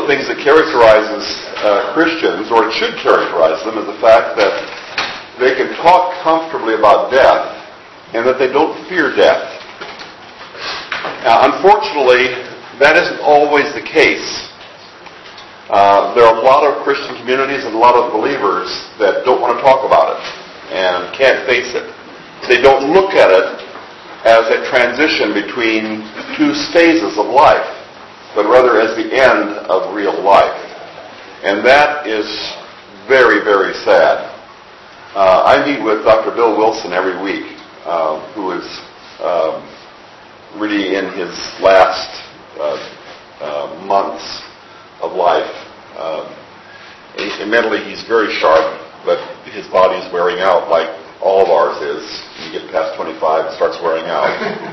of the things that characterizes Christians, or it should characterize them, is the fact that they can talk comfortably about death and that they don't fear death. Now, unfortunately, that isn't always the case. There are a lot of Christian communities and a lot of believers that don't want to talk about it and can't face it. They don't look at it as a transition between two phases of life, but rather as the end of real life. And that is very, very sad. I meet with Dr. Bill Wilson every week, who is really in his last months of life. Mentally, he's very sharp, but his body is wearing out like all of ours is. When you get past 25, it starts wearing out.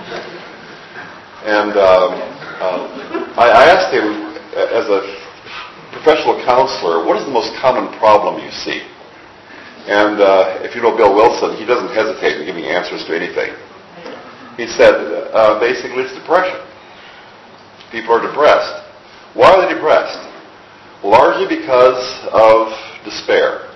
And I asked him, as a professional counselor, what is the most common problem you see? And if you know Bill Wilson, he doesn't hesitate in giving answers to anything. He said, basically, it's depression. People are depressed. Why are they depressed? Largely because of despair.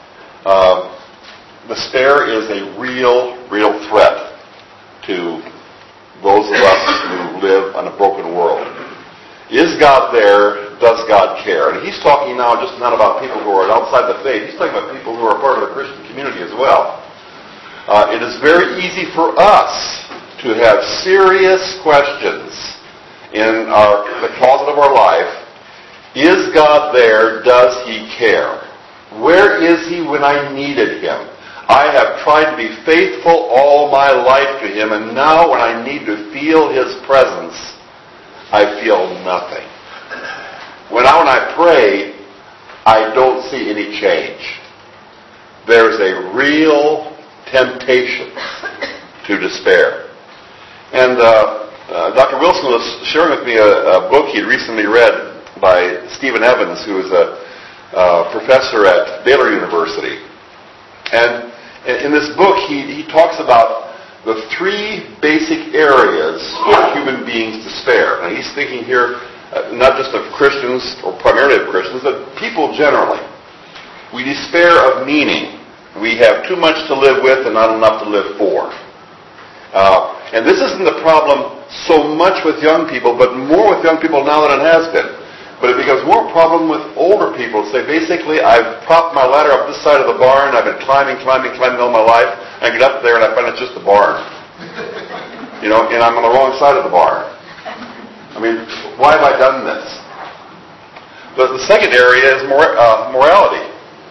Despair is a real threat to those of us who live on a broken world. Is God there? Does God care? And he's talking now just not about people who are outside the faith. He's talking about people who are part of the Christian community as well. It is very easy for us to have serious questions in the closet of our life. Is God there? Does He care? Where is He when I needed Him? I have tried to be faithful all my life to Him, and now when I need to feel His presence, I feel nothing. When I pray, I don't see any change. There's a real temptation to despair. And Dr. Wilson was sharing with me a book he'd recently read by Stephen Evans, who is a professor at Baylor University. And in this book, he talks about the three basic areas where human beings despair. And he's thinking here not just of Christians, or primarily of Christians, but people generally. We despair of meaning. We have too much to live with and not enough to live for. And this isn't the problem so much with young people, but more with young people now than it has been. But it becomes more a problem with older people. Say, basically, I've propped my ladder up this side of the barn. I've been climbing all my life. I get up there and I find it's just a barn. And I'm on the wrong side of the barn. I mean, why have I done this? But the second area is morality.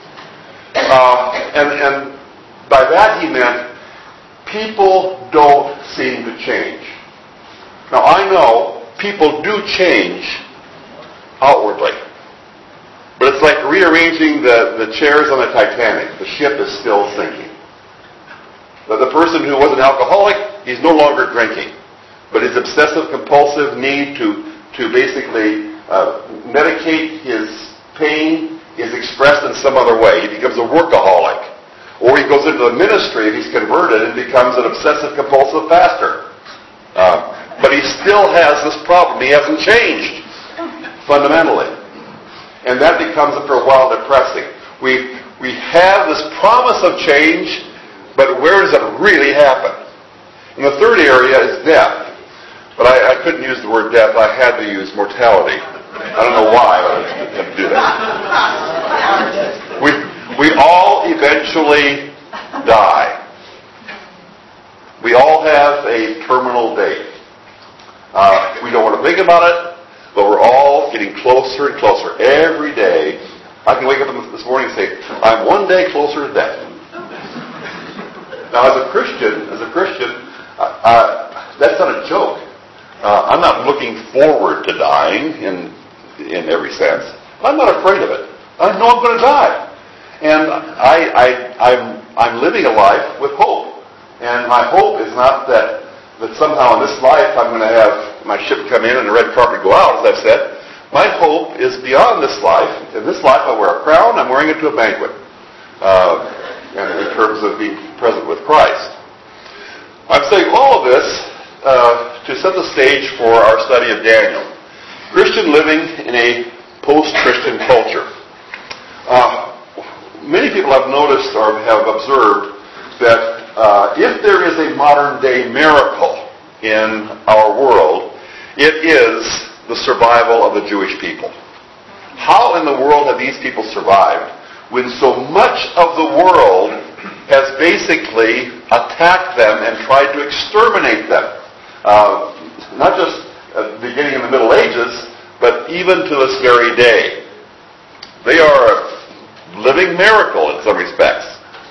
And by that he meant people don't seem to change. Now, I know people do change outwardly. But it's like rearranging the chairs on the Titanic. The ship is still sinking. The person who was an alcoholic, he's no longer drinking. But his obsessive-compulsive need to basically medicate his pain is expressed in some other way. He becomes a workaholic. Or he goes into the ministry if he's converted and becomes an obsessive-compulsive pastor. But he still has this problem. He hasn't changed fundamentally. And that becomes, after a while, depressing. We have this promise of change, but where does it really happen? And the third area is death. But I couldn't use the word death. I had to use mortality. I don't know why, but I had to do that. We all eventually die. We all have a terminal date. We don't want to think about it, but we're all getting closer and closer every day. I can wake up this morning and say, I'm one day closer to death. Now, as a Christian, that's not a joke. I'm not looking forward to dying in every sense. I'm not afraid of it. I know I'm going to die. And I'm living a life with hope. And my hope is not that somehow in this life I'm going to have my ship come in and the red carpet go out, as I've said. My hope is beyond this life. In this life I wear a crown, I'm wearing it to a banquet. And in terms of being present with Christ. I'm saying all of this to set the stage for our study of Daniel. Christian living in a post-Christian culture. Many people have noticed or have observed that if there is a modern-day miracle in our world, it is the survival of the Jewish people. How in the world have these people survived when so much of the world has basically attacked them and tried to exterminate them? Not just beginning in the Middle Ages, but even to this very day. They are a living miracle in some respects.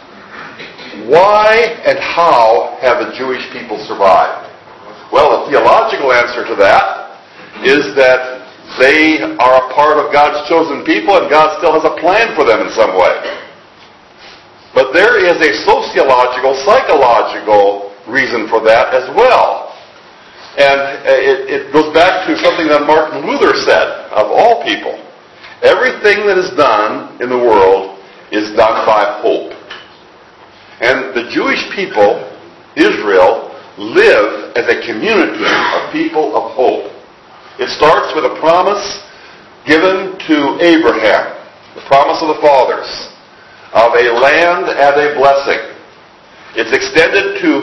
Why and how have the Jewish people survived? Well, the theological answer to that is that they are a part of God's chosen people, and God still has a plan for them in some way. But there is a sociological, psychological reason for that as well. And it goes back to something that Martin Luther said, of all people. Everything that is done in the world is done by hope. And the Jewish people, Israel, live as a community of people of hope. It starts with a promise given to Abraham, the promise of the fathers, of a land and a blessing. It's extended to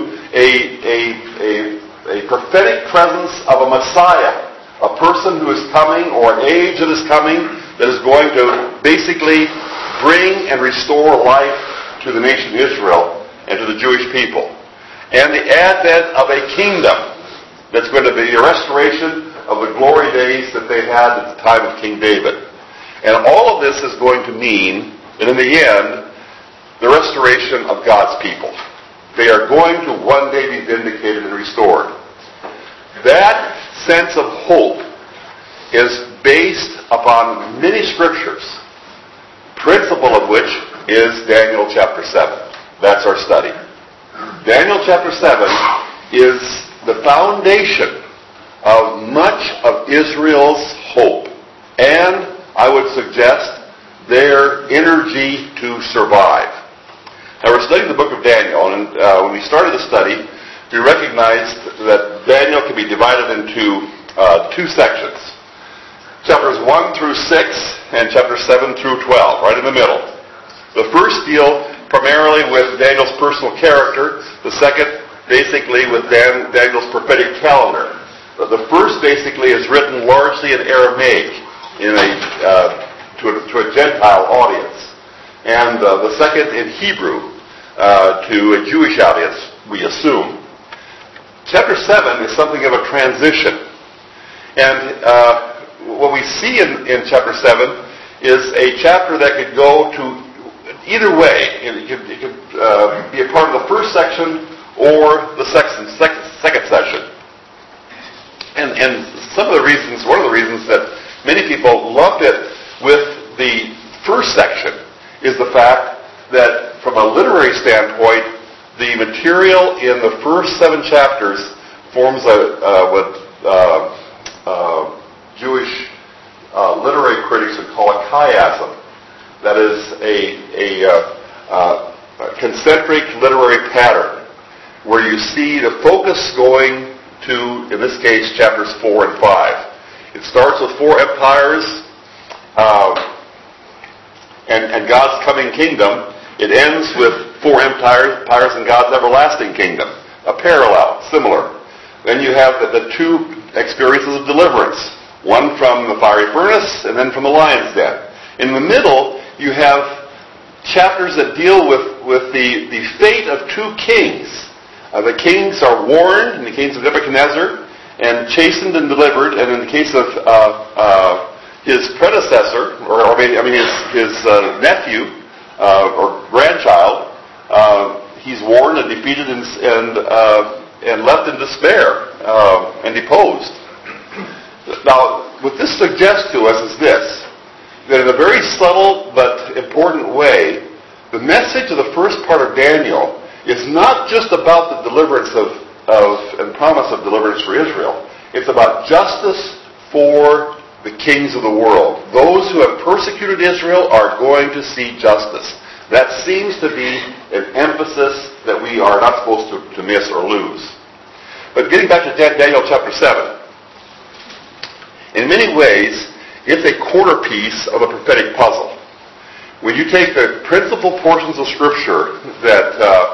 a prophetic presence of a Messiah, a person who is coming, or an age that is coming, that is going to basically bring and restore life to the nation Israel and to the Jewish people. And the advent of a kingdom that's going to be a restoration of the glory days that they had at the time of King David. And all of this is going to mean, and in the end, the restoration of God's people. They are going to one day be vindicated and restored. That sense of hope is based upon many scriptures, principle of which is Daniel chapter 7. That's our study. Daniel chapter 7 is the foundation of much of Israel's hope, and I would suggest their energy to survive. Now we're studying the book of Daniel, and when we started the study, we recognized that Daniel can be divided into two sections. Chapters 1 through 6 and chapters 7 through 12, right in the middle. The first deal primarily with Daniel's personal character, the second basically with Daniel's prophetic calendar. The first basically is written largely in Aramaic to a Gentile audience, and the second in Hebrew to a Jewish audience, we assume. Chapter 7 is something of a transition, and what we see in chapter 7 is a chapter that could go to either way. It could be a part of the first section or the second section. And one of the reasons that many people loved it with the first section is the fact that from a literary standpoint, the material in the first 7 chapters forms what Jewish literary critics would call a chiasm. That is a concentric literary pattern where you see the focus going to, in this case, chapters 4 and 5. It starts with 4 empires and God's coming kingdom. It ends with 4 empires and God's everlasting kingdom. A parallel, similar. Then you have the 2 experiences of deliverance. One from the fiery furnace and then from the lion's den. In the middle, you have chapters that deal with the fate of 2 kings. The kings are warned in the case of Nebuchadnezzar and chastened and delivered, and in the case of his predecessor, his nephew or grandchild, he's warned and defeated and left in despair and deposed. Now, what this suggests to us is this, that in a very subtle but important way, the message of the first part of Daniel is not just about the deliverance and promise of deliverance for Israel. It's about justice for the kings of the world. Those who have persecuted Israel are going to see justice. That seems to be an emphasis that we are not supposed to miss or lose. But getting back to Daniel chapter 7, in many ways, It's a corner piece of a prophetic puzzle. When you take the principal portions of Scripture that,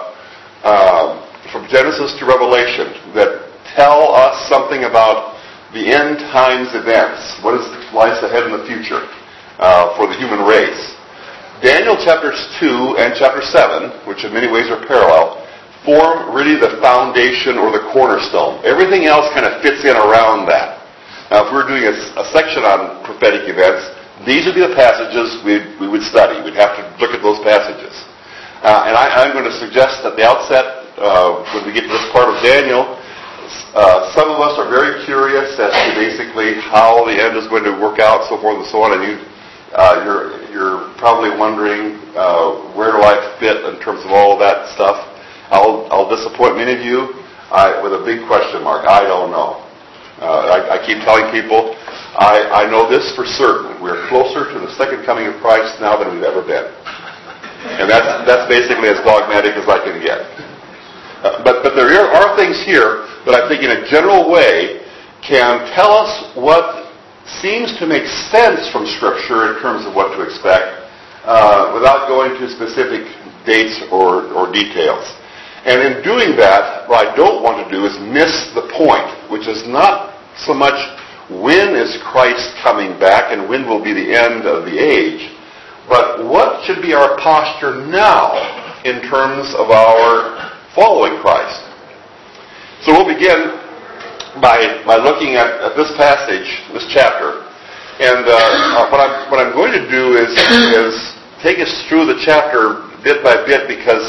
from Genesis to Revelation, that tell us something about the end times events, what lies ahead in the future for the human race. Daniel chapters 2 and chapter 7, which in many ways are parallel, form really the foundation or the cornerstone. Everything else kind of fits in around that. Now, if we were doing a section on prophetic events, these would be the passages we would study. We'd have to look at those passages. And I'm going to suggest at the outset, when we get to this part of Daniel, some of us are very curious as to basically how the end is going to work out, so forth and so on. And you're probably wondering where do I fit in terms of all of that stuff. I'll disappoint many of you with a big question mark. I don't know. I keep telling people, I know this for certain. We're closer to the second coming of Christ now than we've ever been. And that's basically as dogmatic as I can get. But there are things here that I think in a general way can tell us what seems to make sense from Scripture in terms of what to expect without going to specific dates or details. And in doing that, what I don't want to do is miss the point, which is not so much when is Christ coming back and when will be the end of the age, but what should be our posture now in terms of our following Christ. So we'll begin by looking at this passage, this chapter. And what I'm going to do is take us through the chapter bit by bit, because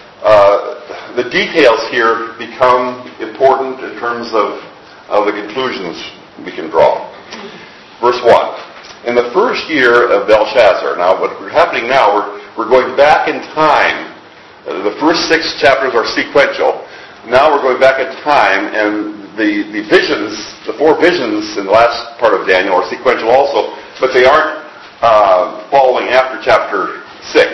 the details here become important in terms of the conclusions we can draw. Verse 1. In the first year of Belshazzar. Now, what's happening now, we're going back in time. The first 6 chapters are sequential. Now we're going back in time, and the visions, the 4 visions in the last part of Daniel are sequential also, but they aren't following after chapter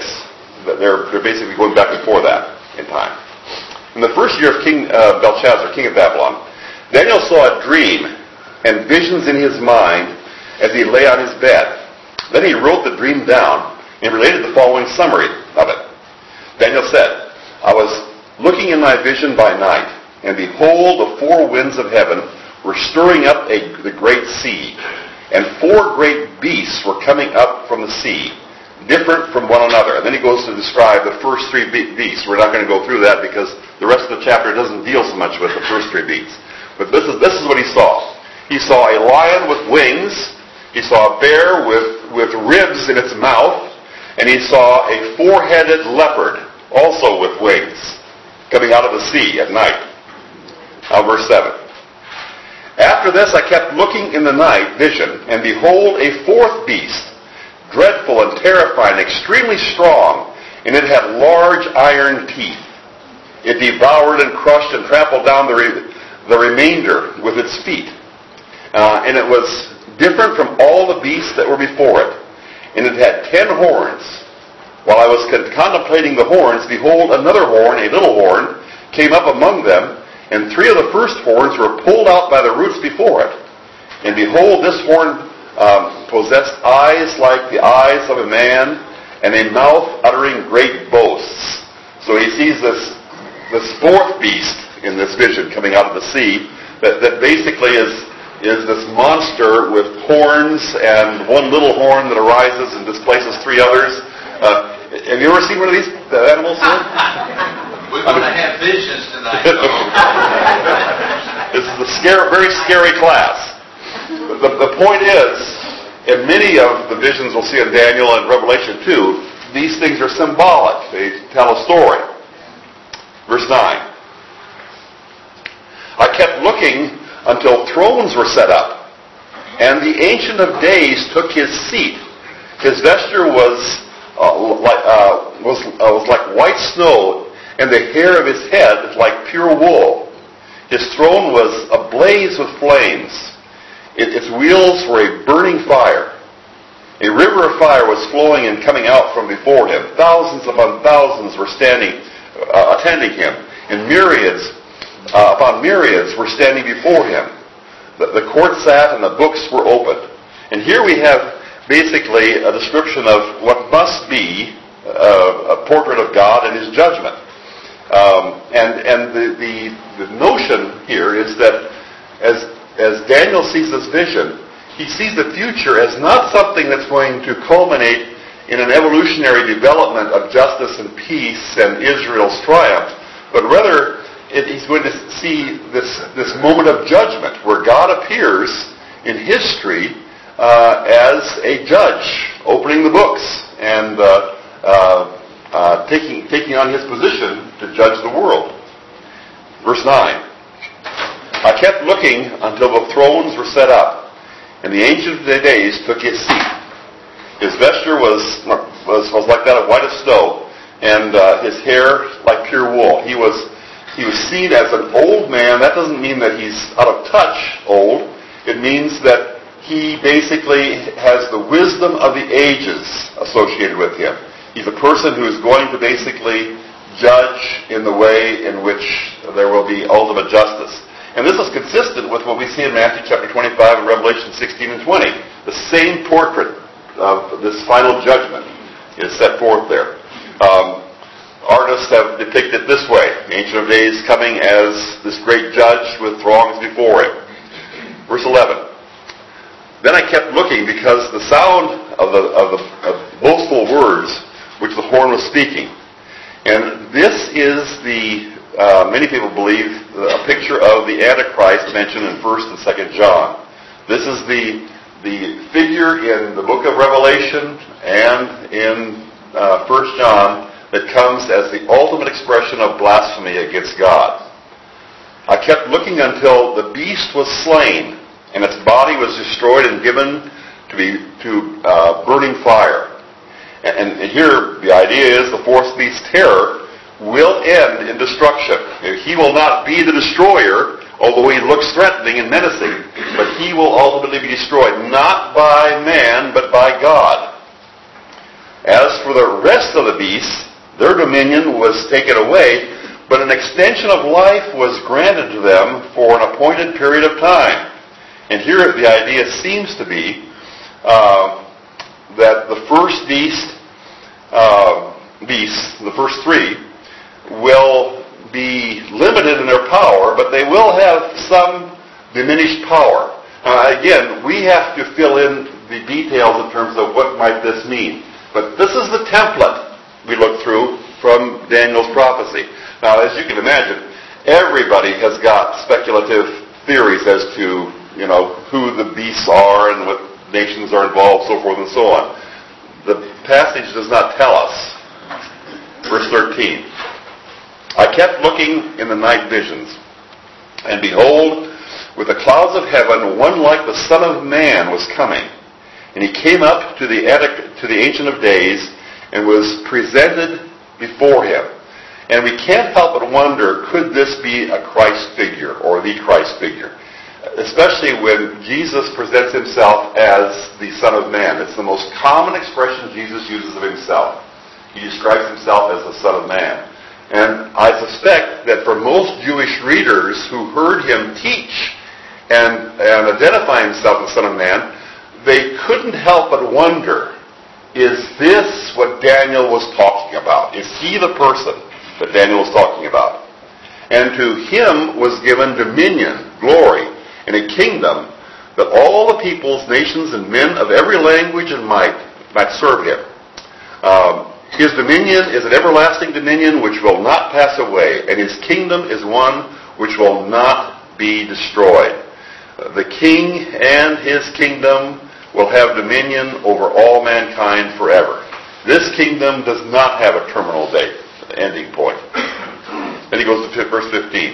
6. They're basically going back before that in time. In the first year of King Belshazzar, king of Babylon, Daniel saw a dream and visions in his mind as he lay on his bed. Then he wrote the dream down and related the following summary of it. Daniel said, I was looking in my vision by night, and behold, the 4 winds of heaven were stirring up the great sea, and 4 great beasts were coming up from the sea, different from one another. And then he goes to describe the first 3 beasts. We're not going to go through that because the rest of the chapter doesn't deal so much with the first 3 beasts. But this is what he saw. He saw a lion with wings. He saw a bear with ribs in its mouth. And he saw a 4-headed leopard, also with wings, coming out of the sea at night. Now verse 7. After this I kept looking in the night vision, and behold, a 4th beast, dreadful and terrifying, extremely strong, and it had large iron teeth. It devoured and crushed and trampled down the remainder with its feet. And it was different from all the beasts that were before it. And it had 10 horns. While I was contemplating the horns, behold, another horn, a little horn, came up among them, and 3 of the first horns were pulled out by the roots before it. And behold, this horn possessed eyes like the eyes of a man, and a mouth uttering great boasts. So he sees this 4th beast in this vision coming out of the sea, that basically is this monster with horns and one little horn that arises and displaces 3 others. Have you ever seen one of these animals? We're going to have visions tonight. This is a very scary class. The point is, in many of the visions we'll see in Daniel and Revelation 2, these things are symbolic. They tell a story. Verse 9. I kept looking until thrones were set up, and the Ancient of Days took his seat. His vesture was like white snow, and the hair of his head like pure wool. His throne was ablaze with flames. Its wheels were a burning fire. A river of fire was flowing and coming out from before him. Thousands upon thousands were standing, attending him, and myriads upon myriads were standing before him. The court sat, and the books were opened. And here we have basically a description of what must be a portrait of God and His judgment. And the notion here is that as Daniel sees this vision, he sees the future as not something that's going to culminate in an evolutionary development of justice and peace and Israel's triumph, but rather he's going to see this moment of judgment where God appears in history as a judge, opening the books and taking on his position to judge the world. Verse 9. I kept looking until the thrones were set up, and the Ancient of Days took his seat. His vesture was like that of white as snow, and his hair like pure wool. He was seen as an old man. That doesn't mean that he's out of touch old. It means that he basically has the wisdom of the ages associated with him. He's a person who is going to basically judge in the way in which there will be ultimate justice. And this is consistent with what we see in Matthew chapter 25 and Revelation 16 and 20. The same portrait of this final judgment is set forth there. Artists have depicted it this way: the Ancient of Days coming as this great judge with throngs before him. Verse 11. Then I kept looking because the sound of boastful words which the horn was speaking. And this is many people believe, a picture of the Antichrist mentioned in 1 and 2 John. This is the figure in the book of Revelation and in 1 John that comes as the ultimate expression of blasphemy against God. I kept looking until the beast was slain, and its body was destroyed and given to burning fire. And here the idea is the fourth beast's terror will end in destruction. He will not be the destroyer, although he looks threatening and menacing, but he will ultimately be destroyed, not by man, but by God. As for the rest of the beasts, their dominion was taken away, but an extension of life was granted to them for an appointed period of time. And here the idea seems to be that the first beasts, the first three, will be limited in their power, but they will have some diminished power. Again, we have to fill in the details in terms of what might this mean. But this is the template we look through from Daniel's prophecy. Now, as you can imagine, everybody has got speculative theories as to, who the beasts are and what nations are involved, so forth and so on. The passage does not tell us. Verse 13. I kept looking in the night visions, and behold, with the clouds of heaven, one like the Son of Man was coming. And he came up to the Ancient of Days and was presented before him. And we can't help but wonder, could this be a Christ figure or the Christ figure? Especially when Jesus presents himself as the Son of Man. It's the most common expression Jesus uses of himself. He describes himself as the Son of Man. And I suspect that for most Jewish readers who heard him teach and identify himself as Son of Man, they couldn't help but wonder, is this what Daniel was talking about? Is he the person that Daniel was talking about? And to him was given dominion, glory, and a kingdom that all the peoples, nations, and men of every language and might serve him. His dominion is an everlasting dominion which will not pass away, and his kingdom is one which will not be destroyed. The king and his kingdom will have dominion over all mankind forever. This kingdom does not have a terminal date, ending point. Then he goes to verse 15.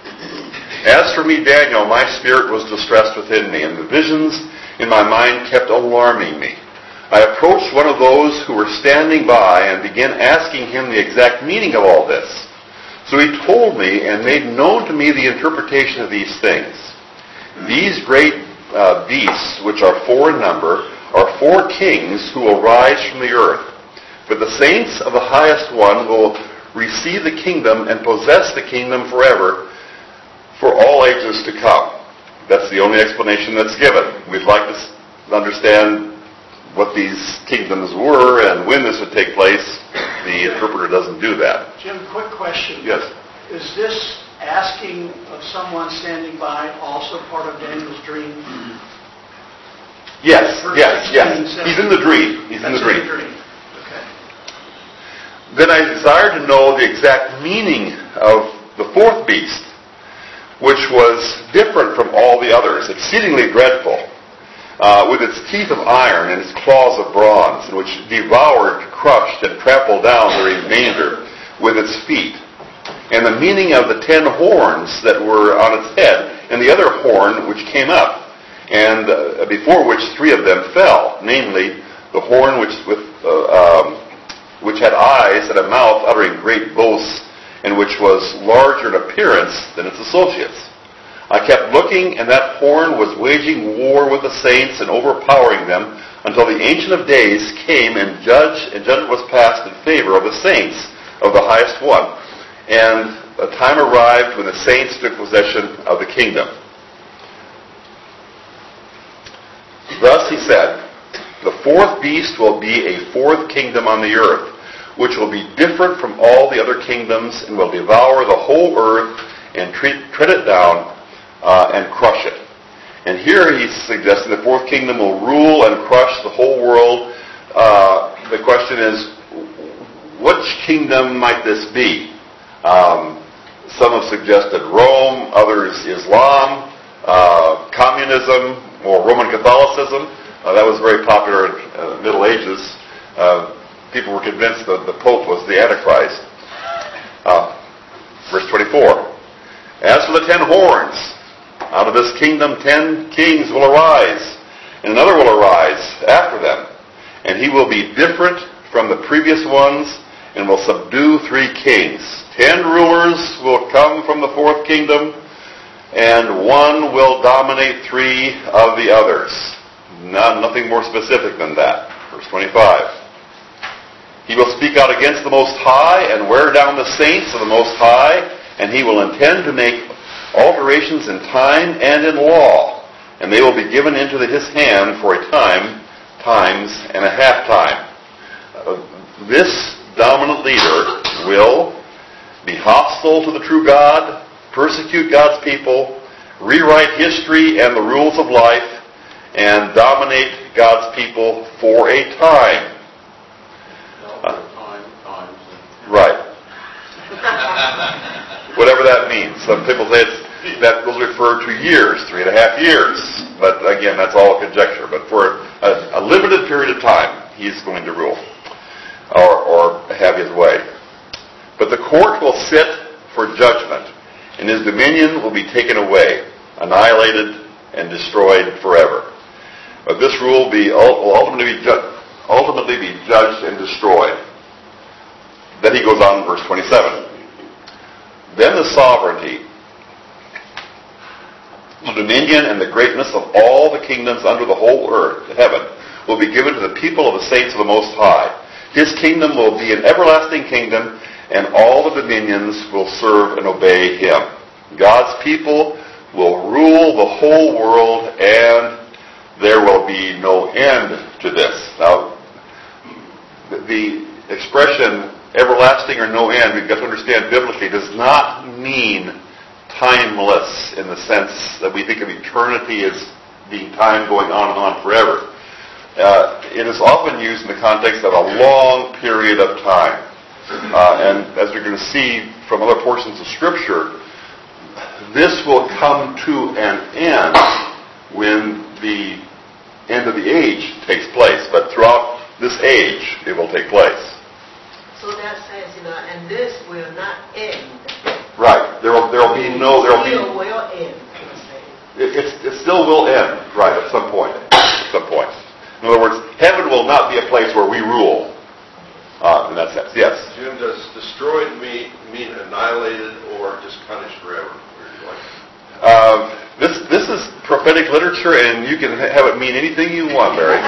As for me, Daniel, my spirit was distressed within me, and the visions in my mind kept alarming me. I approached one of those who were standing by and began asking him the exact meaning of all this. So he told me and made known to me the interpretation of these things. These great beasts, which are four in number, are four kings who will rise from the earth. But the saints of the highest one will receive the kingdom and possess the kingdom forever, for all ages to come. That's the only explanation that's given. We'd like to understand what these kingdoms were and when this would take place, the interpreter doesn't do that. Jim, quick question. Yes. Is this asking of someone standing by also part of Daniel's dream? Yes, Verse yes, 16, yes. He's in the dream. He's in the That's dream. Okay. Then I desire to know the exact meaning of the fourth beast, which was different from all the others, exceedingly dreadful, with its teeth of iron and its claws of bronze, and which devoured, crushed, and trampled down the remainder with its feet. And the meaning of the 10 horns that were on its head, and the other horn which came up, and before which 3 of them fell, namely the horn which had eyes and a mouth uttering great boasts, and which was larger in appearance than its associates. I kept looking, and that horn was waging war with the saints and overpowering them until the Ancient of Days came and judgment was passed in favor of the saints of the highest one. And a time arrived when the saints took possession of the kingdom. Thus he said, the fourth beast will be a fourth kingdom on the earth, which will be different from all the other kingdoms and will devour the whole earth and tread it down and crush it. And here he's suggesting the fourth kingdom will rule and crush the whole world. The question is, which kingdom might this be? Some have suggested Rome, others Islam, communism, or Roman Catholicism. That was very popular in the Middle Ages. People were convinced that the Pope was the Antichrist. Verse 24. As for the 10 horns, out of this kingdom 10 kings will arise, and another will arise after them. And he will be different from the previous ones, and will subdue 3 kings. 10 rulers will come from the fourth kingdom, and one will dominate 3 of the others. Nothing more specific than that. Verse 25. He will speak out against the Most High and wear down the saints of the Most High, and he will intend to make alterations in time and in law, and they will be given into his hand for a time, times, and a half time. This dominant leader will be hostile to the true God, persecute God's people, rewrite history and the rules of life, and dominate God's people for a time. Right. Whatever that means. Some people say that will refer to years, 3.5 years. But again, that's all conjecture. But for a limited period of time, he's going to rule or have his way. But the court will sit for judgment, and his dominion will be taken away, annihilated, and destroyed forever. But this rule will ultimately be judged and destroyed. Then he goes on in verse 27. Then the sovereignty, the dominion, and the greatness of all the kingdoms under the whole earth, heaven, will be given to the people of the saints of the Most High. His kingdom will be an everlasting kingdom, and all the dominions will serve and obey him. God's people will rule the whole world, and there will be no end to this. Now, the expression everlasting or no end, we've got to understand biblically, does not mean timeless in the sense that we think of eternity as being time going on and on forever. It is often used in the context of a long period of time. And as we're going to see from other portions of Scripture, this will come to an end when the end of the age takes place. But throughout this age, it will take place. So that says, and this will not end. Right. There will be no. There will be. Still will end. It still will end. Right. At some point. At some point. In other words, heaven will not be a place where we rule. In that sense, yes. Jim, does destroyed mean annihilated or just punished forever? This is prophetic literature, and you can have it mean anything you want, Barry.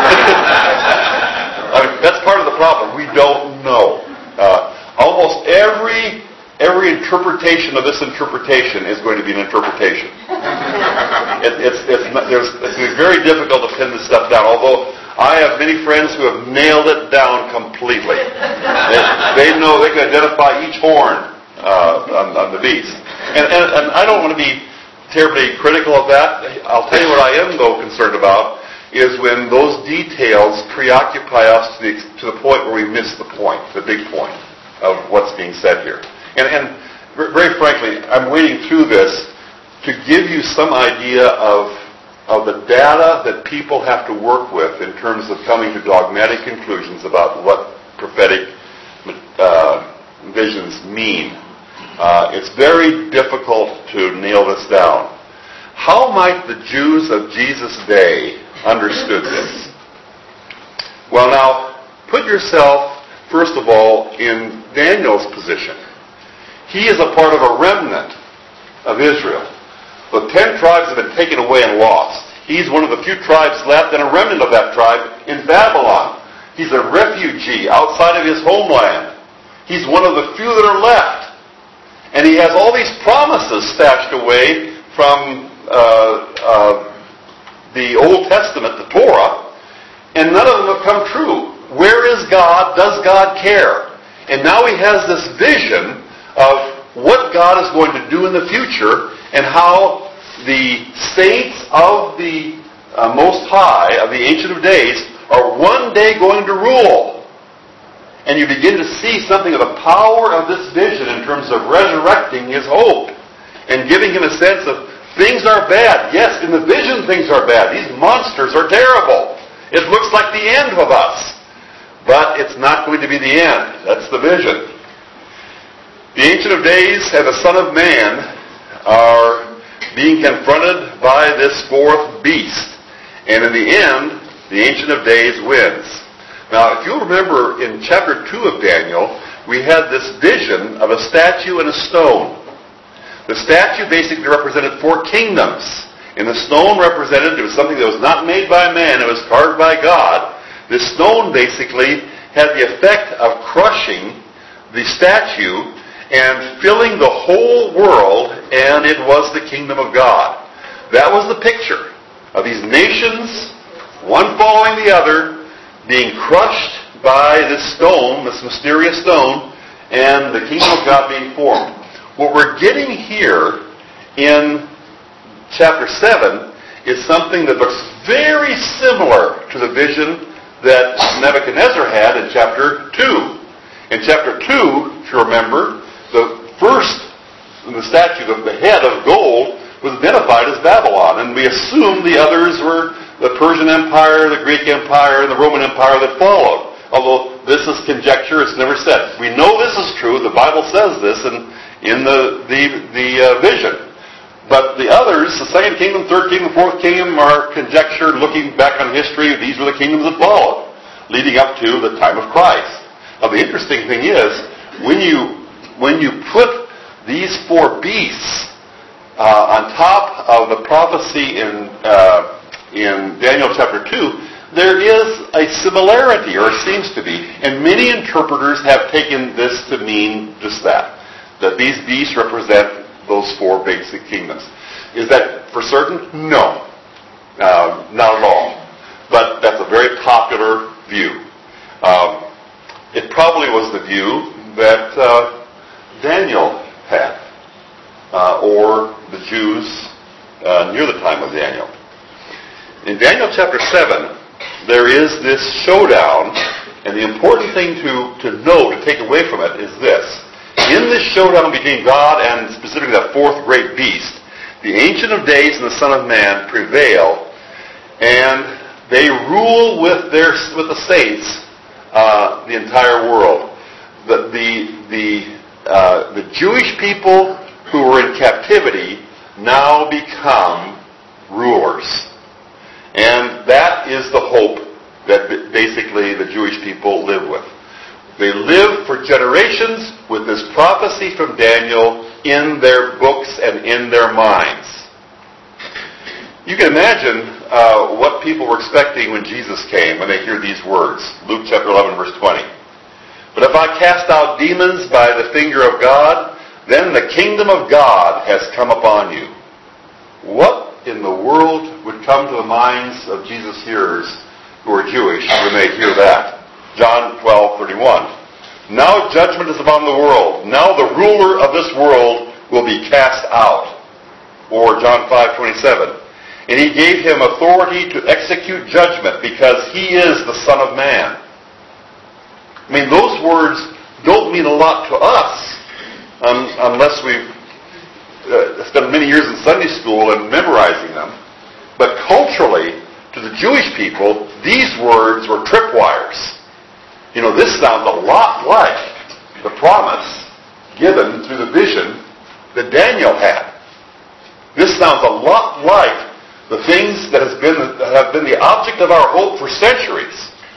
That's part of the problem. We don't know. Almost every interpretation of this interpretation is going to be an interpretation. It's very difficult to pin this stuff down, although I have many friends who have nailed it down completely. They know they can identify each horn on the beast. And I don't want to be terribly critical of that. I'll tell you what I am, though, concerned about is when those details preoccupy us to the point where we miss the point, the big point of what's being said here. And very frankly, I'm wading through this to give you some idea of the data that people have to work with in terms of coming to dogmatic conclusions about what prophetic visions mean. It's very difficult to nail this down. How might the Jews of Jesus' day understood this? Well, now, put yourself, first of all, in Daniel's position. He is a part of a remnant of Israel. The 10 tribes have been taken away and lost. He's one of the few tribes left and a remnant of that tribe in Babylon. He's a refugee outside of his homeland. He's one of the few that are left. And he has all these promises stashed away from the Old Testament, the Torah, and none of them have come true. Where is God? Does God care? And now he has this vision of what God is going to do in the future and how the saints of the Most High, of the Ancient of Days, are one day going to rule. And you begin to see something of the power of this vision in terms of resurrecting his hope and giving him a sense of things are bad. Yes, in the vision things are bad. These monsters are terrible. It looks like the end of us. But it's not going to be the end. That's the vision. The Ancient of Days and the Son of Man are being confronted by this fourth beast. And in the end, the Ancient of Days wins. Now, if you'll remember in chapter 2 of Daniel, we had this vision of a statue and a stone. The statue basically represented 4 kingdoms. And the stone represented, it was something that was not made by man, it was carved by God. This stone basically had the effect of crushing the statue and filling the whole world, and it was the kingdom of God. That was the picture of these nations, one following the other, being crushed by this stone, this mysterious stone, and the kingdom of God being formed. What we're getting here in chapter 7 is something that looks very similar to the vision that Nebuchadnezzar had in chapter 2. In chapter 2, if you remember, the statue, the head of gold, was identified as Babylon, and we assume the others were the Persian Empire, the Greek Empire, and the Roman Empire that followed. Although this is conjecture, it's never said. We know this is true. The Bible says this in the vision. But the others, the second kingdom, third kingdom, fourth kingdom, are conjecture looking back on history. These were the kingdoms that followed, leading up to the time of Christ. Now the interesting thing is, when you put these 4 beasts on top of the prophecy in Daniel chapter 2, there is a similarity, or seems to be, and many interpreters have taken this to mean just that these beasts represent those 4 basic kingdoms. Is that for certain? No. Not at all. But that's a very popular view. It probably was the view that Daniel had, or the Jews near the time of Daniel. In Daniel chapter 7, there is this showdown, and the important thing to know, to take away from it, is this. In this showdown between God and specifically that 4th great beast, the Ancient of Days and the Son of Man prevail, and they rule with the saints the entire world. The Jewish people who were in captivity now become rulers. And that is the hope that basically the Jewish people live with. They live for generations with this prophecy from Daniel in their books and in their minds. You can imagine what people were expecting when Jesus came, when they hear these words. Luke chapter 11, verse 20. But if I cast out demons by the finger of God, then the kingdom of God has come upon you. What in the world would come to the minds of Jesus' hearers who are Jewish when they hear that? John 12:31. Now judgment is upon the world. Now the ruler of this world will be cast out. Or John 5:27. And he gave him authority to execute judgment because he is the Son of Man. I mean, those words don't mean a lot to us unless we've spent many years in Sunday school and memorizing them. But culturally, to the Jewish people, these words were tripwires. You know, this sounds a lot like the promise given through the vision that Daniel had. This sounds a lot like the things that have been the object of our hope for centuries.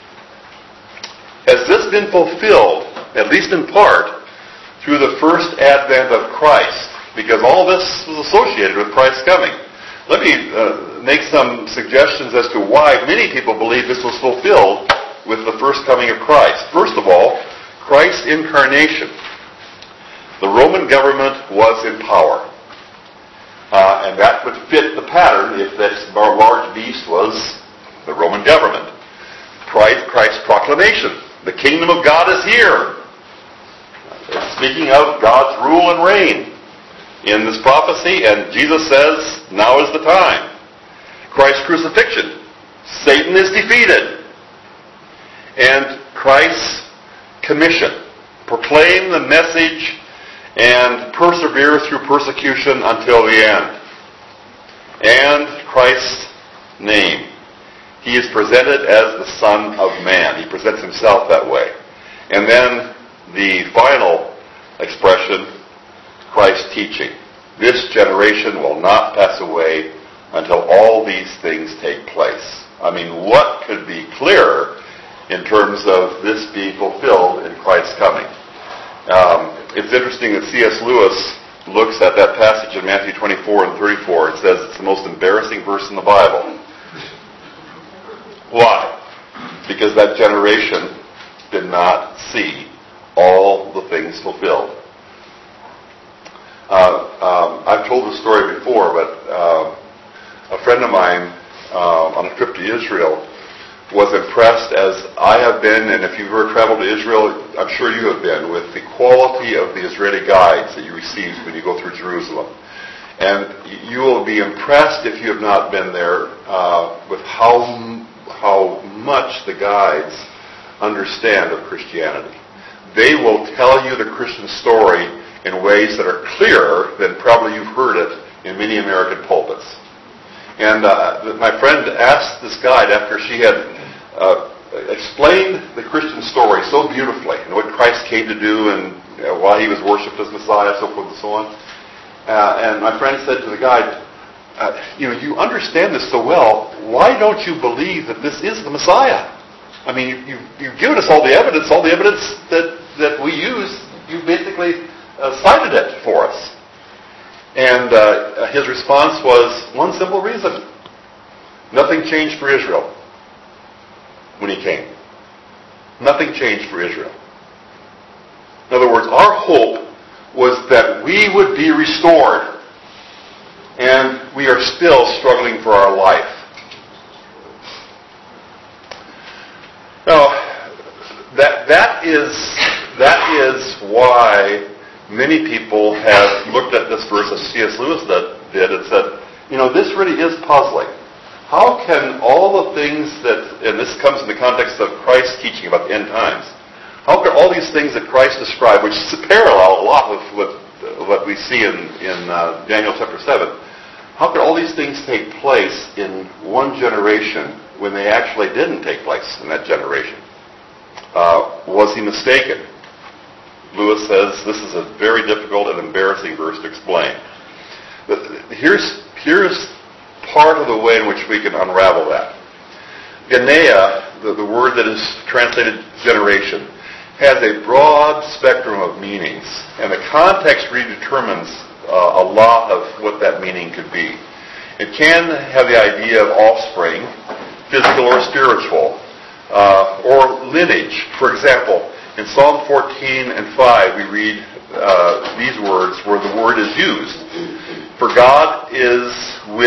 Has this been fulfilled, at least in part, through the first advent of Christ? Because all this was associated with Christ's coming. Let me make some suggestions as to why many people believe this was fulfilled with the first coming of Christ. First of all, Christ's incarnation. The Roman government was in power. And that would fit the pattern if this large beast was the Roman government. Christ's proclamation. The kingdom of God is here. It's speaking of God's rule and reign in this prophecy, and Jesus says, now is the time. Christ's crucifixion. Satan is defeated. And Christ's commission. Proclaim the message and persevere through persecution until the end. And Christ's name. He is presented as the Son of Man. He presents himself that way. And then the final expression, Christ's teaching. This generation will not pass away until all these things take place. I mean, what could be clearer in terms of this being fulfilled in Christ's coming? It's interesting that C.S. Lewis looks at that passage in Matthew 24 and 34 and says it's the most embarrassing verse in the Bible. Why? Because that generation did not see all the things fulfilled. I've told this story before, but a friend of mine on a trip to Israel was impressed, as I have been, and if you've ever traveled to Israel, I'm sure you have been, with the quality of the Israeli guides that you receive when you go through Jerusalem. And you will be impressed if you have not been there with how much the guides understand of Christianity. They will tell you the Christian story in ways that are clearer than probably you've heard it in many American pulpits. And my friend asked this guide, after she had explained the Christian story so beautifully, and what Christ came to do, and why he was worshipped as Messiah, so forth and so on. And my friend said to the guide, you understand this so well, why don't you believe that this is the Messiah? I mean, you've given us all the evidence that we use, you basically cited it for us. And his response was one simple reason. Nothing changed for Israel when he came. Nothing changed for Israel. In other words, our hope was that we would be restored. And we are still struggling for our life. Now, that is why many people have looked at this verse as C.S. Lewis did and said, this really is puzzling. How can all the things and this comes in the context of Christ's teaching about the end times, how can all these things that Christ described, which parallel a lot with what we see in Daniel chapter 7, how could all these things take place in one generation when they actually didn't take place in that generation? Was he mistaken? Lewis says this is a very difficult and embarrassing verse to explain. Here's part of the way in which we can unravel that. Genea, the word that is translated generation, has a broad spectrum of meanings, and the context really determines a lot of what that meaning could be. It can have the idea of offspring, physical or spiritual, or lineage. For example, in Psalm 14 and 5, we read these words where the word is used. For God is with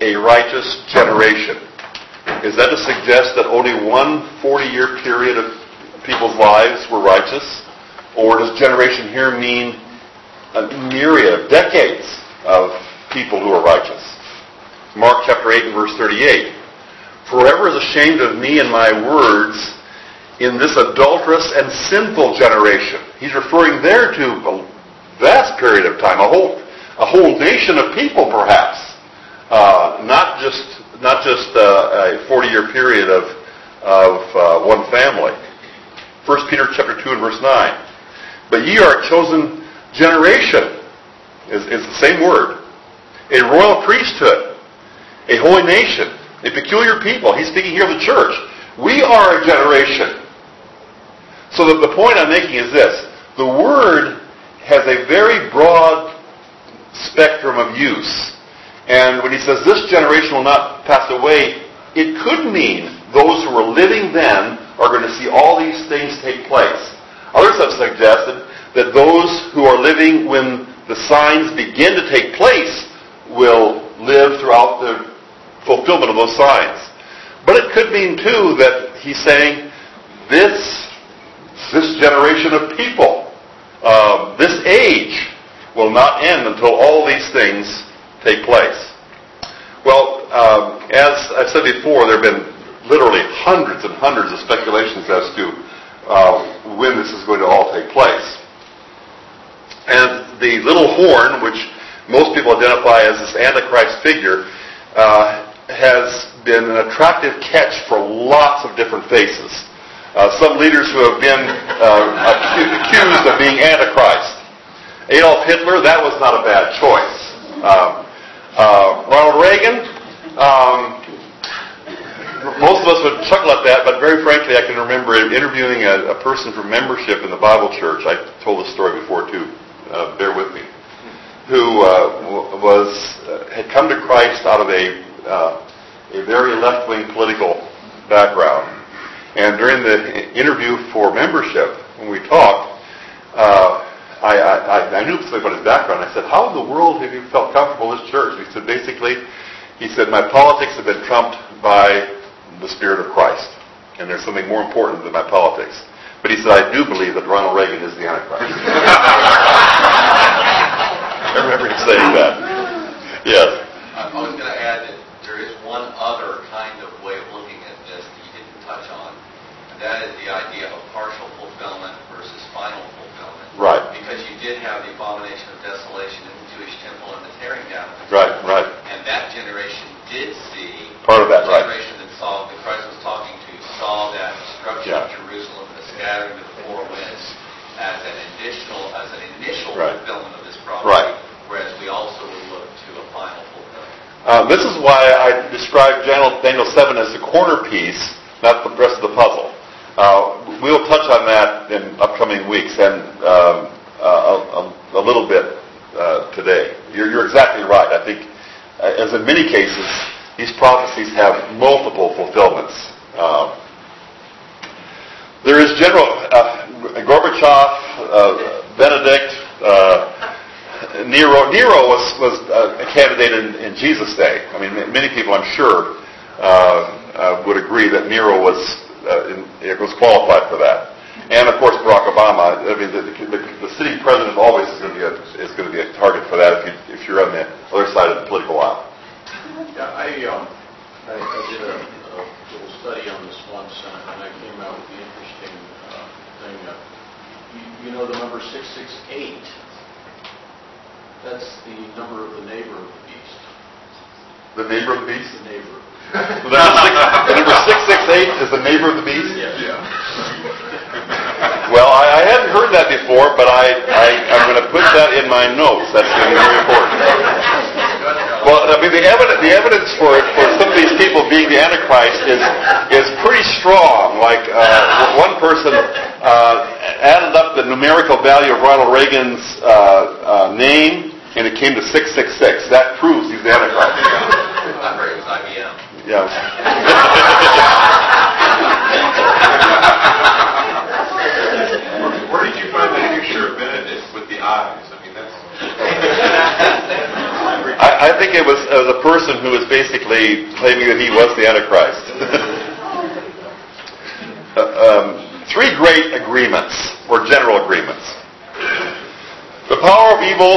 a righteous generation. Is that to suggest that only one 40-year period of people's lives were righteous? Or does generation here mean a myriad of decades of people who are righteous? Mark chapter 8 and verse 38. For whoever is ashamed of me and my words in this adulterous and sinful generation. He's referring there to a vast period of time, a whole nation of people perhaps. Not just a 40-year period of one family. 1 Peter chapter 2 and verse 9. But ye are a chosen generation, is the same word. A royal priesthood, a holy nation, a peculiar people. He's speaking here of the church. We are a generation. So the point I'm making is this. The word has a very broad spectrum of use. And when he says this generation will not pass away, it could mean those who were living then are going to see all these things take place. Others have suggested that those who are living when the signs begin to take place will live throughout the fulfillment of those signs. But it could mean, too, that he's saying this generation of people, this age, will not end until all these things take place. Well, as I've said before, there have been literally hundreds and hundreds of speculations as to when this is going to all take place. And the little horn, which most people identify as this Antichrist figure, has been an attractive catch for lots of different faces. Some leaders who have been accused of being Antichrist. Adolf Hitler, that was not a bad choice. Ronald Reagan, most of us would chuckle at that, but very frankly, I can remember interviewing a person from membership in the Bible church. I told this story before too. Bear with me. Who had come to Christ out of a very left-wing political background. And during the interview for membership, when we talked, I knew something about his background. I said, how in the world have you felt comfortable in this church? He said, basically, my politics have been trumped by the Spirit of Christ. And there's something more important than my politics. But he said, I do believe that Ronald Reagan is the Antichrist. I remember him saying that. Yes. I was going to add that there is one other kind of way of looking at this that you didn't touch on. And that is the idea of partial fulfillment versus final fulfillment. Right. Because you did have the abomination of desolation in the Jewish temple and the tearing down of the temple. Right. And that generation did see part of that, the right. generation that Christ was talking to saw that destruction of Jerusalem and the scattering of the four winds as an initial right. fulfillment of this prophecy. Right. Whereas we also would look to a final fulfillment. This is why I described Daniel 7 as the corner piece, not the rest of the puzzle. We'll touch on that in upcoming weeks and a little bit today. You're exactly right. I think, as in many cases, these prophecies have multiple fulfillments. There is General Gorbachev, Benedict, Nero. Nero was a candidate in Jesus' day. I mean, many people, I'm sure, would agree that Nero was qualified for that. And of course, Barack Obama. I mean, the sitting president always is going to be a target for that if you're on the other side of the political aisle. Yeah, I did a little study on this once, and I came out with the interesting thing. You know the number 668? That's the number of the neighbor of the beast. The neighbor of the beast? The neighbor. The number 668 is the neighbor of the beast? Yeah. Well, I hadn't heard that before, but I'm going to put that in my notes. That's going to be very important. Well, I mean, the evidence for some of these people being the Antichrist is pretty strong. Like one person added up the numerical value of Ronald Reagan's name, and it came to 666. That proves he's the Antichrist. I heard it was IBM. Yeah. Where did you find that picture of Benedict with the eyes? I mean, that's... I think it was a person who was basically claiming that he was the Antichrist. Three great agreements, or general agreements. The powers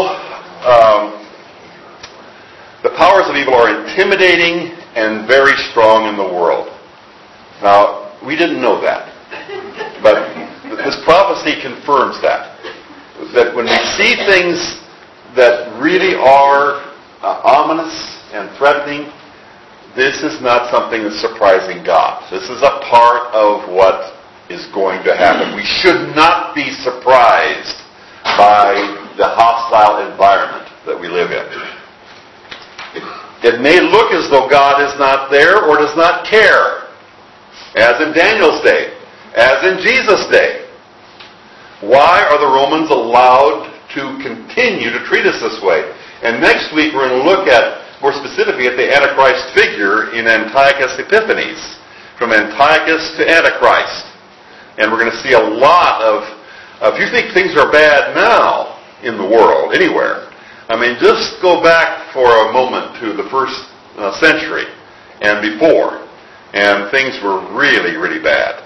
of evil are intimidating and very strong in the world. Now, we didn't know that. But this prophecy confirms that. That when we see things that really are ominous and threatening, this is not something that's surprising God. This is a part of what is going to happen. We should not be surprised by the hostile environment that we live in. It may look as though God is not there or does not care, as in Daniel's day, as in Jesus' day. Why are the Romans allowed to continue to treat us this way? And next week we're going to look at, more specifically, at the Antichrist figure in Antiochus Epiphanes, from Antiochus to Antichrist. And we're going to see a lot of, if you think things are bad now in the world, anywhere, I mean, just go back for a moment to the first century and before, and things were really, really bad.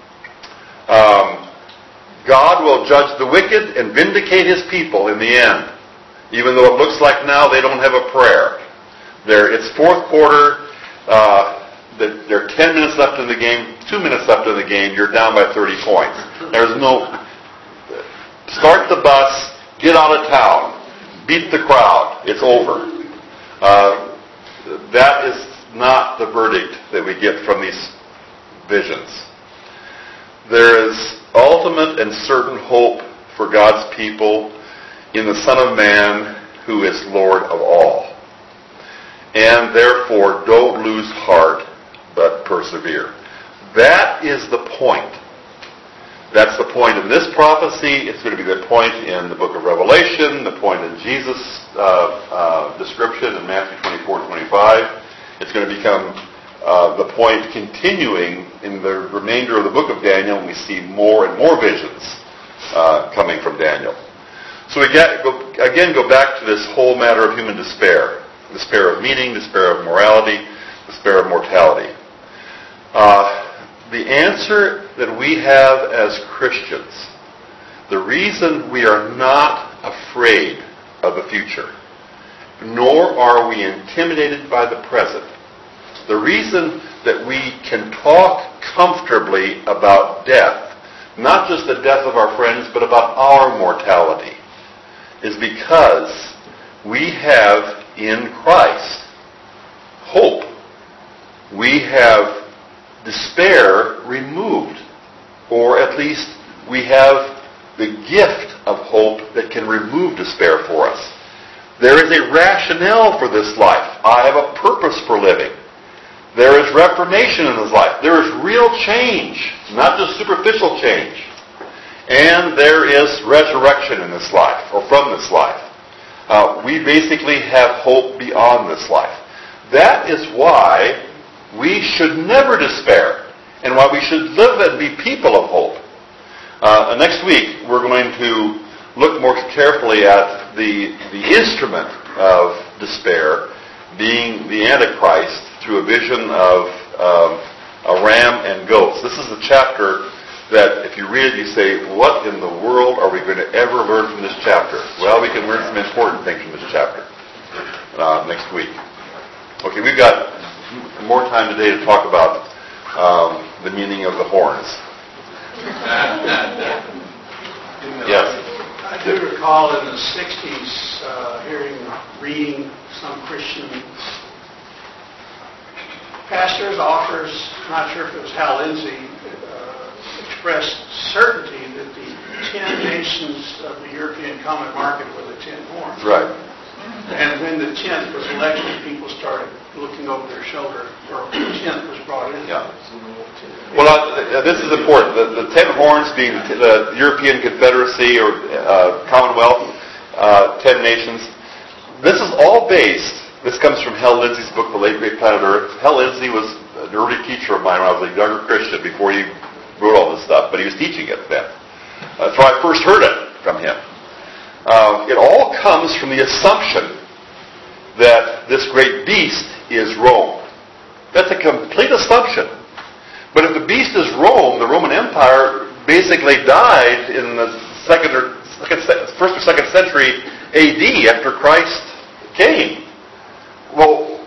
God will judge the wicked and vindicate His people in the end, even though it looks like now they don't have a prayer. It's fourth quarter. There are 10 minutes left in the game, 2 minutes left in the game. You're down by 30 points. There's no... Start the bus, get out of town, beat the crowd. It's over. That is not the verdict that we get from these visions. There is ultimate and certain hope for God's people in the Son of Man, who is Lord of all. And therefore, don't lose heart, but persevere. That is the point. That's the point in this prophecy. It's going to be the point in the book of Revelation, the point in Jesus' description in Matthew 24-25. It's going to become the point continuing in the remainder of the book of Daniel, and we see more and more visions coming from Daniel. So we again go back to this whole matter of human despair. Despair of meaning, despair of morality, despair of mortality. The answer that we have as Christians, the reason we are not afraid of the future, nor are we intimidated by the present, the reason that we can talk comfortably about death, not just the death of our friends, but about our mortality, is because we have in Christ hope. We have despair removed, or at least we have the gift of hope that can remove despair for us. There is a rationale for this life. I have a purpose for living. There is reformation in this life. There is real change, not just superficial change. And there is resurrection in this life, or from this life. We basically have hope beyond this life. That is why we should never despair, and why we should live and be people of hope. Next week, we're going to look more carefully at the instrument of despair, being the Antichrist, through a vision of a ram and goats. This is a chapter that if you read it, you say, what in the world are we going to ever learn from this chapter? Well, we can learn some important things from this chapter next week. Okay, we've got more time today to talk about the meaning of the horns. Yes. I do recall in the 60s reading some Christian pastors, authors, not sure if it was Hal Lindsey, expressed certainty that the 10 nations of the European Common Market were the 10 horns. Right. And when the 10th was elected, people started looking over their shoulder, or the 10th was brought in. Yeah. Well, this is important. The 10 horns being the European Confederacy or Commonwealth, 10 nations. This is all based, this comes from Hal Lindsey's book, The Late Great Planet Earth. Hal Lindsey was an early teacher of mine when I was a younger Christian, before he wrote all this stuff, but he was teaching it then. That's where I first heard it from him. It all comes from the assumption that this great beast is Rome. That's a complete assumption. But if the beast is Rome, the Roman Empire basically died in the first or second century A.D. after Christ came. Well,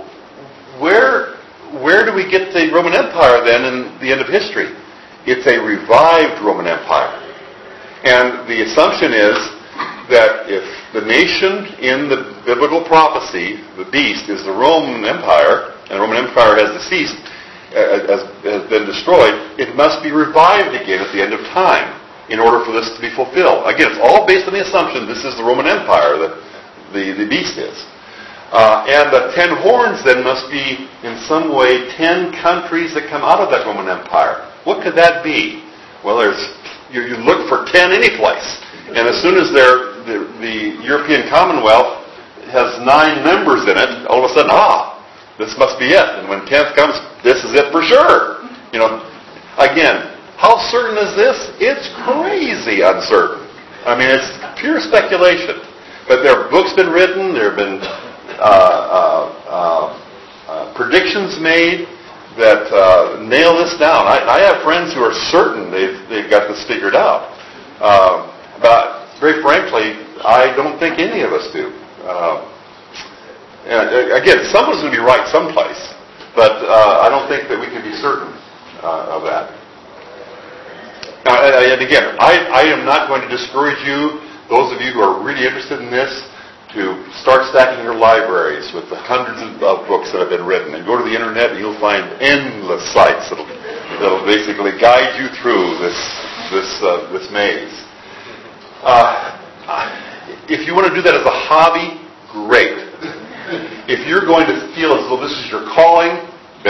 where do we get the Roman Empire then in the end of history? It's a revived Roman Empire. And the assumption is that if the nation in the biblical prophecy, the beast, is the Roman Empire, and the Roman Empire has deceased, has been destroyed, it must be revived again at the end of time in order for this to be fulfilled. Again, it's all based on the assumption this is the Roman Empire that the beast is. And the 10 horns then must be, in some way, 10 countries that come out of that Roman Empire. What could that be? Well, you look for 10 any place. And as soon as the European Commonwealth has 9 members in it, all of a sudden, this must be it. And when 10th comes, this is it for sure. Again, how certain is this? It's crazy uncertain. I mean, it's pure speculation. But there have books been written, there have been predictions made that nail this down. I have friends who are certain they've got this figured out. But very frankly, I don't think any of us do. Again, someone's going to be right someplace, but I don't think that we can be certain of that. Now, and again, I am not going to discourage you, those of you who are really interested in this, to start stacking your libraries with the hundreds of books that have been written. And go to the internet and you'll find endless sites that'll basically guide you through this maze. If you want to do that as a hobby, great. If you're going to feel as though this is your calling,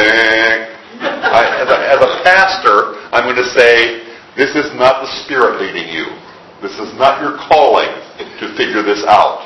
as a pastor, I'm going to say, this is not the Spirit leading you. This is not your calling to figure this out.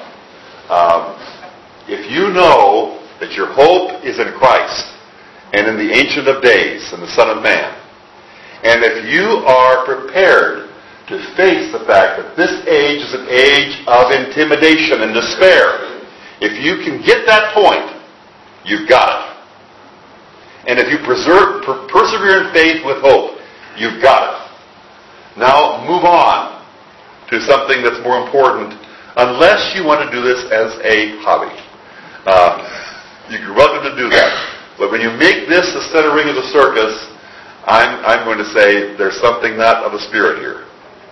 If you know that your hope is in Christ and in the Ancient of Days and the Son of Man, and if you are prepared to face the fact that this age is an age of intimidation and despair, if you can get that point, you've got it. And if you persevere in faith with hope, you've got it. Now move on to something that's more important, unless you want to do this as a hobby. You're welcome to do that. But when you make this the center ring of the circus, I'm going to say there's something not of the Spirit here.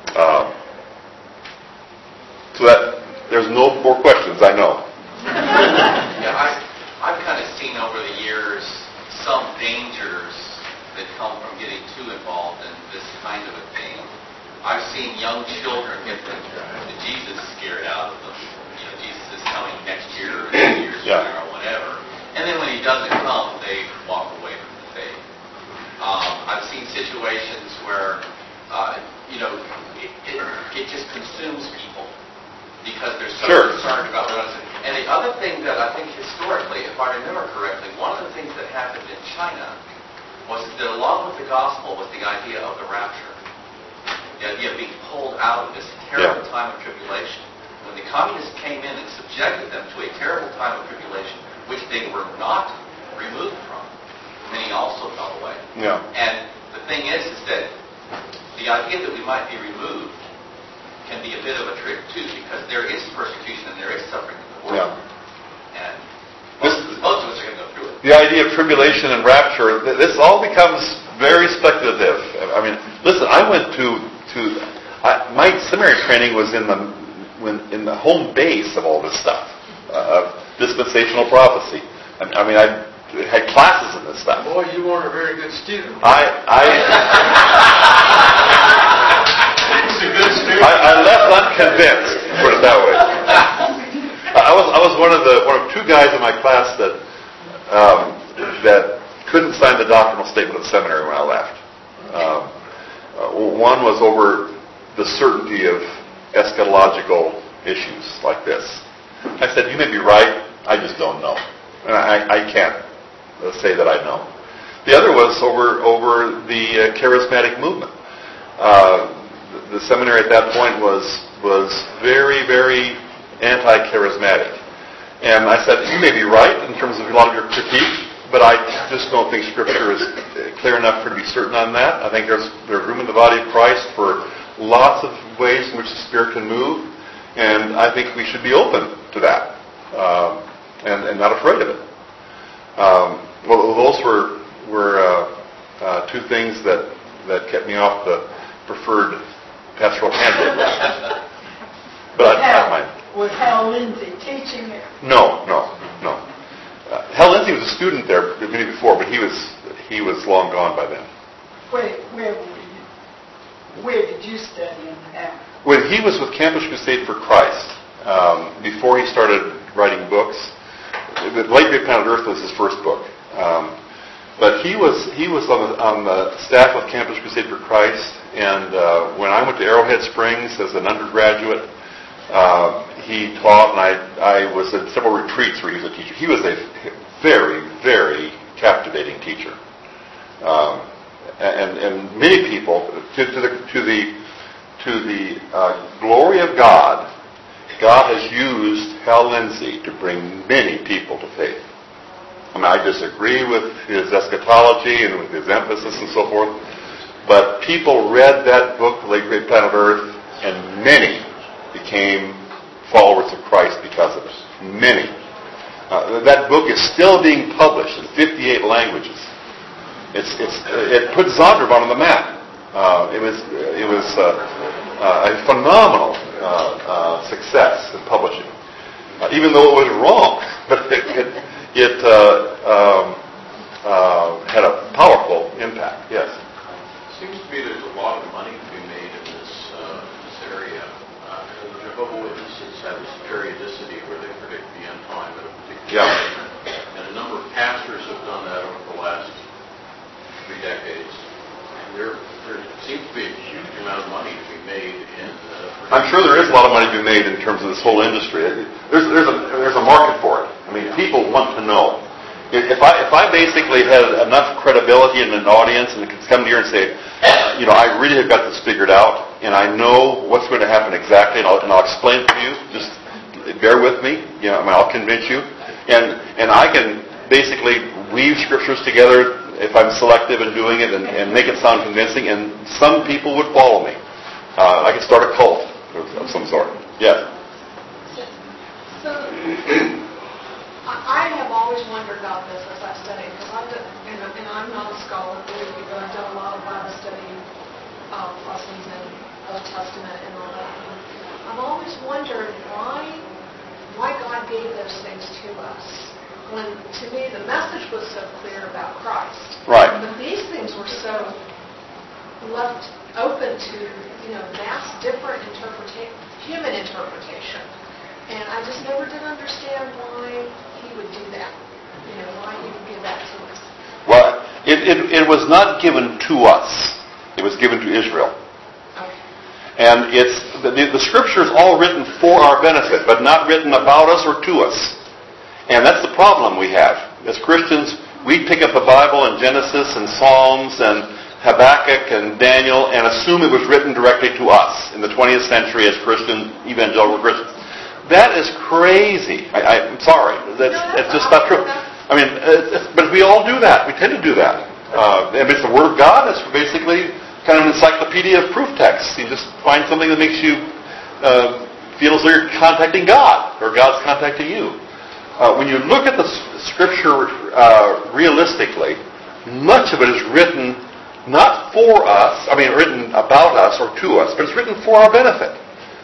So that there's no more questions, I know. Yeah, I've kind of seen over the years some dangers that come from getting too involved in this kind of a thing. I've seen young children get the Jesus scared out of them. Jesus is coming next year or 2 years from now or whatever. And then when he doesn't come, they walk away from the faith. I've seen situations where, it just consumes people because they're so concerned about what else. And the other thing that I think historically, if I remember correctly, one of the things that happened in China was that along with the gospel was the idea of the rapture. The idea of being pulled out of this terrible time of tribulation. When the communists came in and subjected them to a terrible time of tribulation, which they were not removed from, many also fell away. Yeah. And the thing is that the idea that we might be removed can be a bit of a trick too, because there is persecution and there is suffering in the world. Yeah. And most of us are going to go through it. The idea of tribulation and rapture, this all becomes very speculative. I mean, listen, I went my seminary training was in the home base of all this stuff, dispensational prophecy. I mean, I had classes in this stuff. Boy, you weren't a very good student. I left unconvinced, put it that way. I was one of 2 guys in my class that couldn't sign the doctrinal statement of the seminary when I left. One was over the certainty of eschatological issues like this. I said, you may be right, I just don't know. And I can't say that I know. The other was over the charismatic movement. The seminary at that point was very, very anti-charismatic. And I said, you may be right in terms of a lot of your critique, but I just don't think Scripture is clear enough for to be certain on that. I think there's room in the body of Christ for lots of ways in which the Spirit can move, and I think we should be open to that and not afraid of it. Well, those were two things that kept me off the preferred pastoral candidate list. But I don't mind. Was Hal Lindsey teaching it? No. Hal Lindsey was a student there many before, but he was long gone by then. Where did you study him at? When he was with Campus Crusade for Christ, before he started writing books, The Late Great Planet Earth was his first book. But he was on the staff of Campus Crusade for Christ, and when I went to Arrowhead Springs as an undergraduate, he taught, and I was at several retreats where he was a teacher. He was a very, very captivating teacher, and many people to the glory of God. God has used Hal Lindsey to bring many people to faith. I mean, I disagree with his eschatology and with his emphasis and so forth, but people read that book, The Late Great Planet Earth, and many became followers of Christ because of it. Many. That book is still being published in 58 languages. It put Zondervan on the map. It was a phenomenal success in publishing, even though it was wrong. But it had a powerful impact. Yes. It seems to me there's a lot of money to be made in this area. The Jehovah's Witnesses have this periodicity where they predict the end time at a particular time. And a number of pastors have done that over the last 3 decades. And there seems to be a huge amount of money to be made in. I'm sure there is a lot of money to be made in terms of this whole industry. There's a market for it. I mean, people want to know. If I basically had enough credibility in an audience and could come to you and say, I really have got this figured out, and I know what's going to happen exactly, and I'll explain it to you. Just bear with me. I'll convince you, and I can basically weave scriptures together if I'm selective in doing it and make it sound convincing, and some people would follow me. I could start a cult of some sort. Yes. So, I have always wondered about this as I study, because and I'm not a scholar, believe me, but I've done a lot of Bible study lessons in Old Testament and all that. I've always wondered why God gave those things to us. When, to me, the message was so clear about Christ. Right. But these things were so left open to, vast different human interpretation. And I just never did understand why he would do that. Why he would give that to us. Well, it was not given to us. It was given to Israel. Okay. And it's the Scripture is all written for our benefit, but not written about us or to us. And that's the problem we have. As Christians, we pick up the Bible in Genesis and Psalms and Habakkuk and Daniel and assume it was written directly to us in the 20th century as Christian, evangelical Christians. That is crazy. I'm sorry. It's just not true. I mean, but we all do that. We tend to do that. And it's the Word of God. It's basically kind of an encyclopedia of proof texts. You just find something that makes you feel as though you're contacting God or God's contacting you. When you look at the Scripture realistically, much of it is written not for us, written about us or to us, but it's written for our benefit.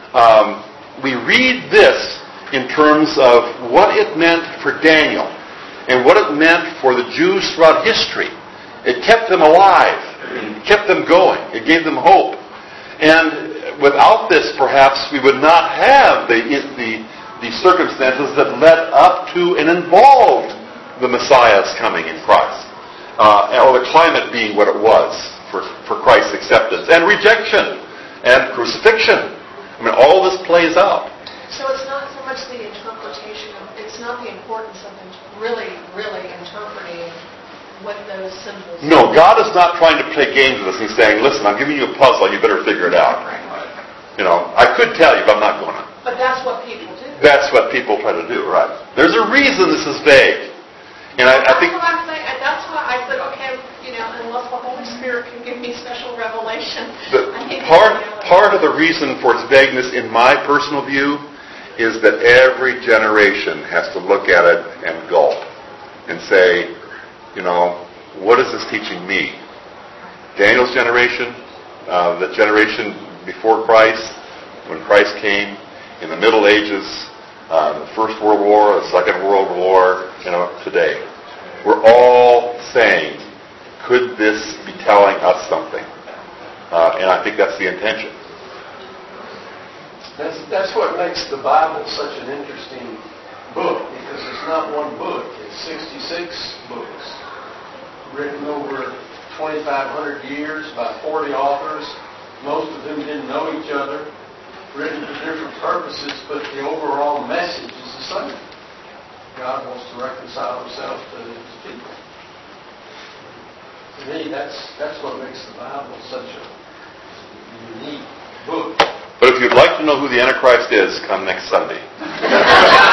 We read this in terms of what it meant for Daniel and what it meant for the Jews throughout history. It kept them alive. It kept them going. It gave them hope. And without this, perhaps, we would not have the circumstances that led up to and involved the Messiah's coming in Christ. Or the climate being what it was for Christ's acceptance and rejection and crucifixion. All this plays out. So it's not so much the interpretation, it's not the importance of really, really interpreting what those symbols are. No, God is not trying to play games with us. He's saying, listen, I'm giving you a puzzle, you better figure it out. Right. I could tell you, but I'm not going to. But that's what people do. That's what people try to do, right. There's a reason this is vague. And I think... That's what I'm saying. That's why I said, okay, unless the Holy Spirit can give me special revelation. Part of the reason for its vagueness, in my personal view, is that every generation has to look at it and gulp and say, what is this teaching me? Daniel's generation, the generation before Christ, when Christ came, in the Middle Ages, the First World War, the Second World War, today. We're all saying, could this be telling us something? And I think that's the intention. That's what makes the Bible such an interesting book, because it's not one book. It's 66 books written over 2,500 years by 40 authors. Most of them didn't know each other, written for different purposes, but the overall message is the same. God wants to reconcile himself to his people. To me, that's what makes the Bible such a unique book. But if you'd like to know who the Antichrist is, come next Sunday.